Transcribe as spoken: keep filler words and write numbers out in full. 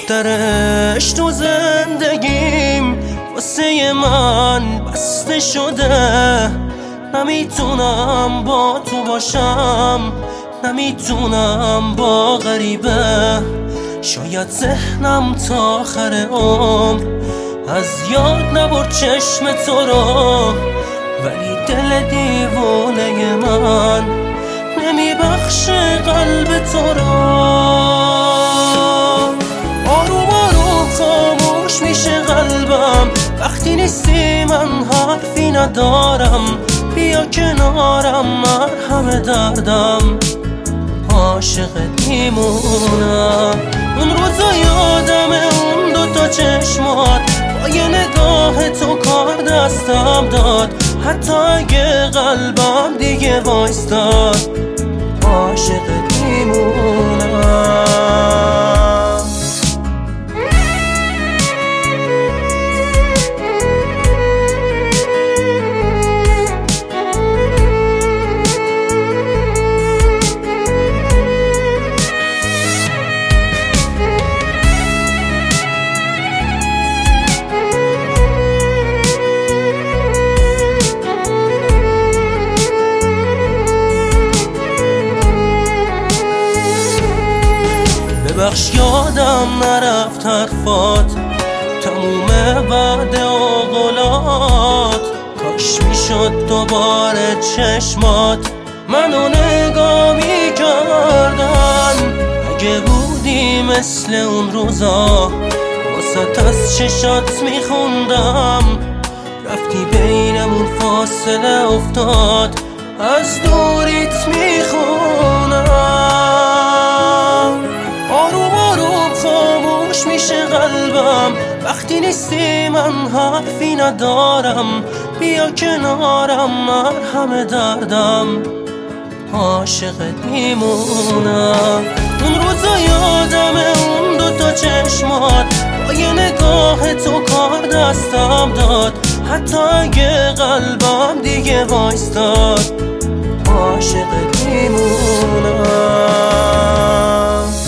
دفترش تو زندگیم واسه من بسته شده. نمیتونم با تو باشم، نمیتونم با غریبه. شاید ذهنم تا آخر عمر از یاد نبرد چشم تو رو، ولی دل دیوانه من نمیبخشه قلب تو رو. آروم آروم خاموش میشه قلبم وقتی نیستی، من حرفی ندارم. بیا کنارم مرهم دردم، عاشقت میمونم. اون روزا یادمه اون دوتا چشمات با یه نگاه تو کار دستم داد. حتی اگه قلبم دیگه وایستاد، عاشقت میمونم. ببخش یادم نرفت حرفات، تموم وعده و قولات. کاش میشد دوباره چشمات منو نگاه میکردن. اگه بودی مثل اون روزا واسه از چشات میخوندم. رفتی بینمون فاصله افتاد، از دوریت میخونم. آروم آروم خاموش میشه قلبم وقتی نیستی، من حرفی ندارم. بیا کنارم مرهم دردم، عاشقت میمونم. اون روزا یادمه اون دوتا چشمات با یه نگاه تو کار دستم داد. حتی اگه قلبم دیگه وایستاد، عاشقت میمونم.